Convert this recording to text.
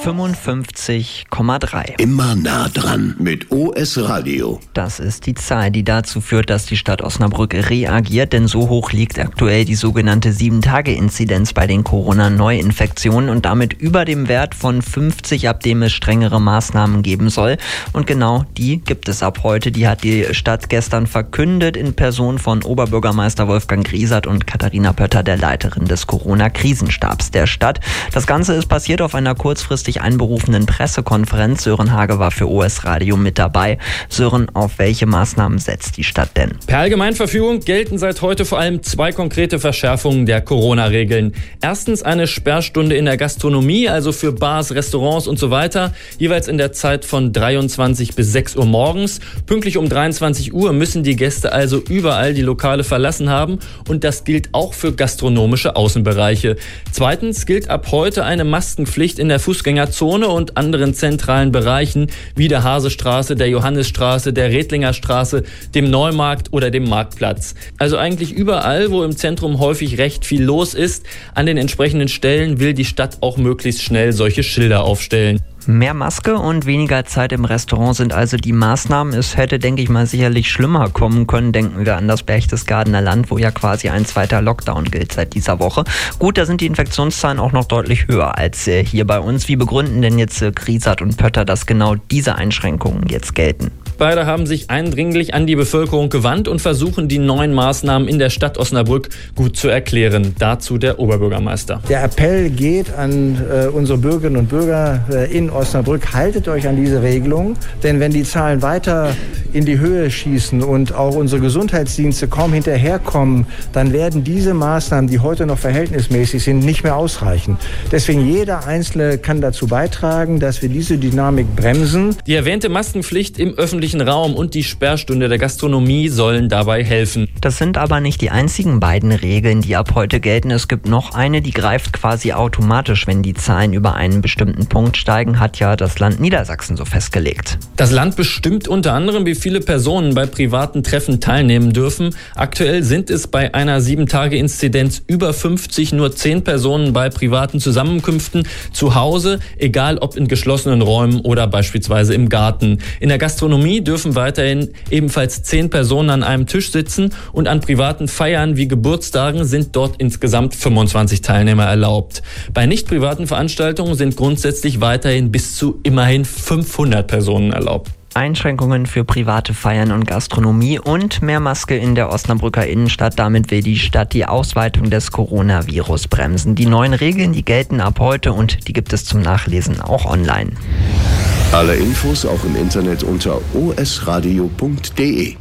55,3. Immer nah dran mit OS Radio. Das ist die Zahl, die dazu führt, dass die Stadt Osnabrück reagiert, denn so hoch liegt aktuell die sogenannte 7-Tage-Inzidenz bei den Corona-Neuinfektionen und damit über dem Wert von 50, ab dem es strengere Maßnahmen geben soll. Und genau die gibt es ab heute. Die hat die Stadt gestern verkündet in Person von Oberbürgermeister Wolfgang Griesert und Katharina Pötter, der Leiterin des Corona-Krisenstabs der Stadt. Das Ganze ist passiert auf einer kurzfristig einberufenen Pressekonferenz. Sören Hage war für OS Radio mit dabei. Sören, auf welche Maßnahmen setzt die Stadt denn? Per Allgemeinverfügung gelten seit heute vor allem 2 konkrete Verschärfungen der Corona-Regeln. Erstens eine Sperrstunde in der Gastronomie, also für Bars, Restaurants und so weiter, jeweils in der Zeit von 23 bis 6 Uhr morgens. Pünktlich um 23 Uhr müssen die Gäste also überall die Lokale verlassen haben und das gilt auch für gastronomische Außenbereiche. Zweitens gilt ab heute eine Maskenpflicht in der Fußgängerzone und anderen zentralen Bereichen wie der Hasestraße, der Johannisstraße, der Redlinger Straße, dem Neumarkt oder dem Marktplatz. Also eigentlich überall, wo im Zentrum häufig recht viel los ist. An den entsprechenden Stellen will die Stadt auch möglichst schnell solche Schilder aufstellen. Mehr Maske und weniger Zeit im Restaurant sind also die Maßnahmen. Es hätte, denke ich mal, sicherlich schlimmer kommen können. Denken wir an das Berchtesgadener Land, wo ja quasi ein zweiter Lockdown gilt seit dieser Woche. Gut, da sind die Infektionszahlen auch noch deutlich höher als hier bei uns. Wie begründen denn jetzt Griesert und Pötter, dass genau diese Einschränkungen jetzt gelten? Beide haben sich eindringlich an die Bevölkerung gewandt und versuchen, die neuen Maßnahmen in der Stadt Osnabrück gut zu erklären. Dazu der Oberbürgermeister. Der Appell geht an unsere Bürgerinnen und Bürger in Osnabrück, haltet euch an diese Regelung, denn wenn die Zahlen weiter in die Höhe schießen und auch unsere Gesundheitsdienste kaum hinterherkommen, dann werden diese Maßnahmen, die heute noch verhältnismäßig sind, nicht mehr ausreichen. Deswegen jeder Einzelne kann dazu beitragen, dass wir diese Dynamik bremsen. Die erwähnte Maskenpflicht im öffentlichen Raum und die Sperrstunde der Gastronomie sollen dabei helfen. Das sind aber nicht die einzigen beiden Regeln, die ab heute gelten. Es gibt noch eine, die greift quasi automatisch, wenn die Zahlen über einen bestimmten Punkt steigen, hat ja das Land Niedersachsen so festgelegt. Das Land bestimmt unter anderem, wie viele Personen bei privaten Treffen teilnehmen dürfen. Aktuell sind es bei einer 7-Tage-Inzidenz über 50 nur 10 Personen bei privaten Zusammenkünften zu Hause, egal ob in geschlossenen Räumen oder beispielsweise im Garten. In der Gastronomie dürfen weiterhin ebenfalls 10 Personen an einem Tisch sitzen und an privaten Feiern wie Geburtstagen sind dort insgesamt 25 Teilnehmer erlaubt. Bei nicht privaten Veranstaltungen sind grundsätzlich weiterhin bis zu immerhin 500 Personen erlaubt. Einschränkungen für private Feiern und Gastronomie und mehr Maske in der Osnabrücker Innenstadt. Damit will die Stadt die Ausweitung des Coronavirus bremsen. Die neuen Regeln, die gelten ab heute und die gibt es zum Nachlesen auch online. Alle Infos auch im Internet unter osradio.de.